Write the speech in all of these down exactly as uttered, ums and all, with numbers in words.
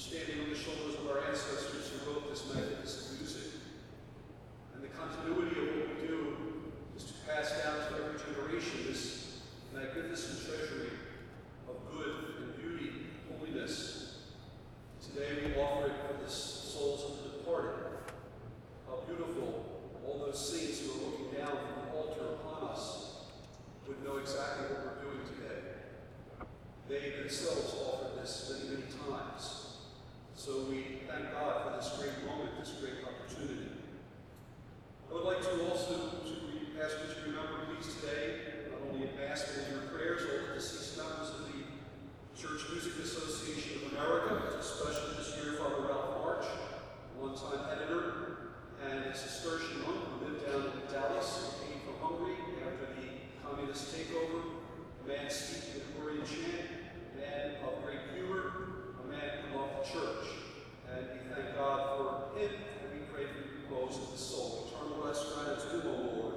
standing on the shoulders of our ancestors who wrote this magnificent music. And the continuity of what we do is to pass down to every generation this magnificent treasury of good and beauty and holiness. Today we offer it for the souls of the departed. How beautiful all those saints who are looking down from the altar upon us would know exactly what we're doing today. They themselves offered this many, many times. So we thank God for this great moment, this great opportunity. I would like to also to ask you to remember, please, today, not only in Mass, but in your prayers, all the deceased members of the Church Music Association of America, especially this year, Father Ralph March, a one-time editor, and a Cistercian monk who lived down in Dallas and came from Hungary after the communist takeover, a man steeped in Gregorian chant, a man of great humor, a man who loved the church. And we thank God for him, and we pray for the repose of his soul. Eternal rest grant to him, O Lord.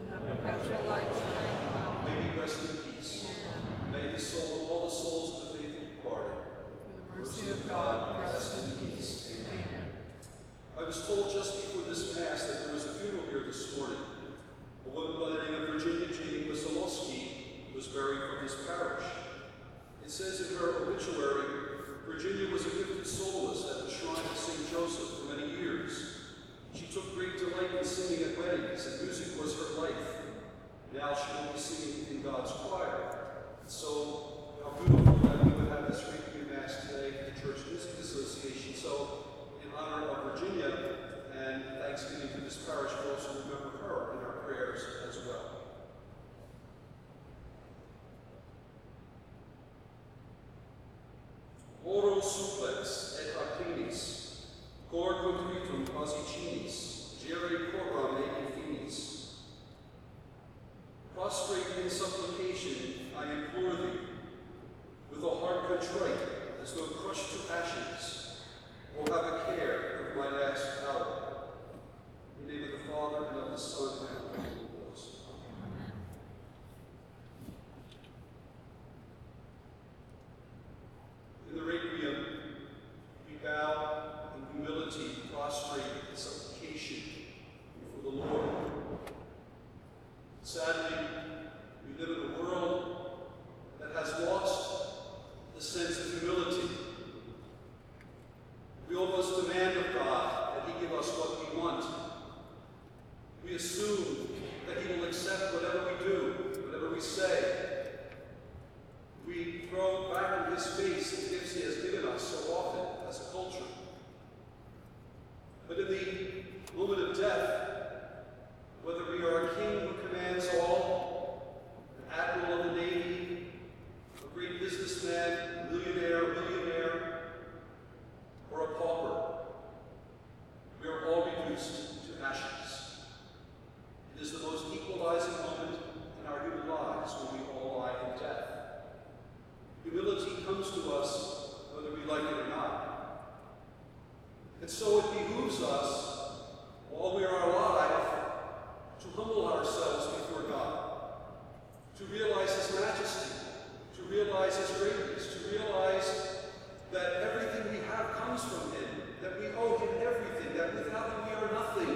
May he rest in peace. May the soul of all the souls of the faithful departed, For the mercy of God, rest in peace. Amen. I was told just before this Mass that there was a funeral here this morning. A woman by the name of Virginia Jane Wesolowski was buried from this parish. It says in her obituary, Virginia was a gifted soloist at the shrine of Saint Joseph for many years. She took great delight in singing at weddings, and music was her life. Now she will be singing in God's choir. So, how beautiful that we would have this Requiem Mass today for the Church Music Association. So, in honor of Virginia and thanksgiving to this parish, we also remember her in our prayers as well. Oro supplex et acrinis, cor contritum quasicinis, gere coram et infinis. Prostrate in supplication, I implore thee, with a heart contrite, as though crushed to ashes, or have a care of my last hour. In the name of the Father, and of the Son, and of the Holy Ghost. Amen. In the Requiem, we bow in humility, prostrate in supplication before the Lord. Sadly, we live in a world that has lost the sense of humility. We almost demand of God that he give us what we want. We assume that he will accept whatever we do, whatever we say. We throw back in his face the gifts he has given us so often as a culture. But in the moment of death, whether we are a king who commands all, an admiral of the navy, a great businessman, a millionaire, millionaire, or a pauper, we are all reduced to ashes. It is the most equalizing moment in our human lives when we all lie in death. Humility comes to us whether we like it or not. And so it behooves us, while we are alive, to humble ourselves before God, to realize his majesty, to realize his greatness, to realize that everything we have comes from him, that we owe him everything, that without him we are nothing.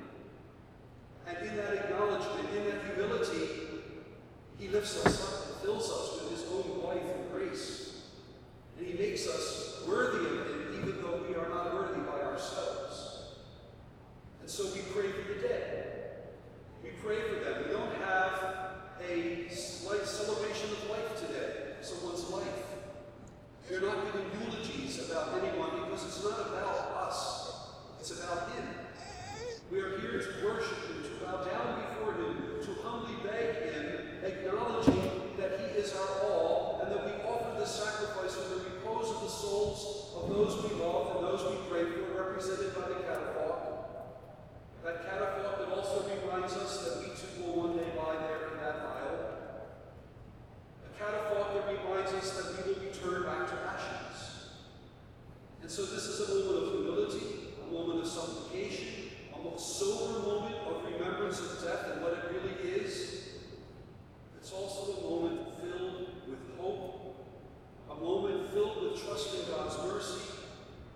And in that acknowledgement, in that humility, he lifts us up and fills us with his own life and grace. And he makes us worthy of him, even though we are not worthy by ourselves. And so we pray for the dead. We pray for them. We don't have a light celebration of life today, someone's life. We're not giving eulogies about anyone because it's not about us. It's about him. We are here to worship him, to bow down before him, to humbly beg him, acknowledging that he is our all, and that we offer the sacrifice for the repose of the souls of those we love and those we pray for, represented by the catafalque. That catafalque that also reminds us that we too will one day lie there in that aisle. A catafalque that reminds us that we will be turned back to ashes. And so this is a moment of humility, a moment of supplication, a sober moment of remembrance of death and what it really is. It's also a moment filled with hope, a moment filled with trust in God's mercy,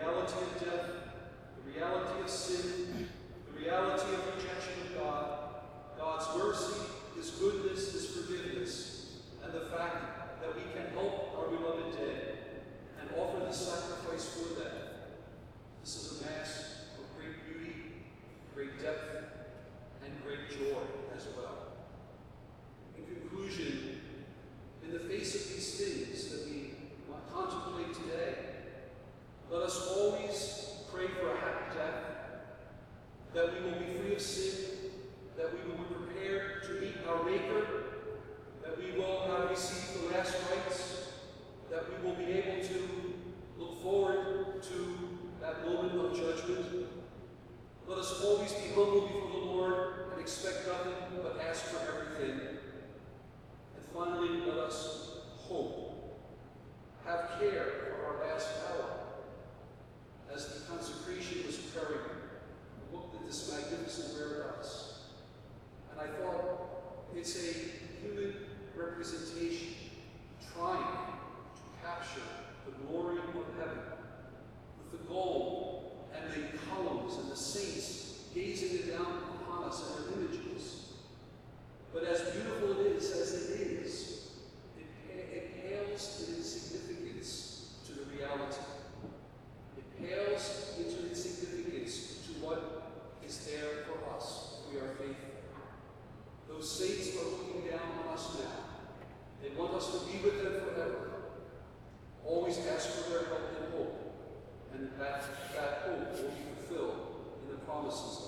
reality of death, the reality of sin, the reality of rejection of God, God's mercy, His goodness, His forgiveness, and the fact that we can help our beloved dead and offer the sacrifice for them. This is a Mass of great beauty, great depth, and great joy as well. In conclusion, in the face of these things that we contemplate today, let us always pray for a happy death, that we will be free of sin, that we will be prepared to meet our Maker, that we will have received the last rites, that we will be able to look forward to that moment of judgment. Let us always be humble before the Lord and expect nothing but ask for everything. And finally, let us hope, have care for our last hour. As the consecration was occurring, I looked at this magnificent rare dust, and I thought it's a human representation trying to capture the glory of heaven, with the gold and the columns and the saints gazing down upon us in our images. But as beautiful it is as it is, it, it pales in its significance to the reality. It pales into its significance to what is there for us if we are faithful. Those saints are looking down on us now. They want us to be with them forever. Always ask for their help and hope, and that, that hope will be fulfilled in the promises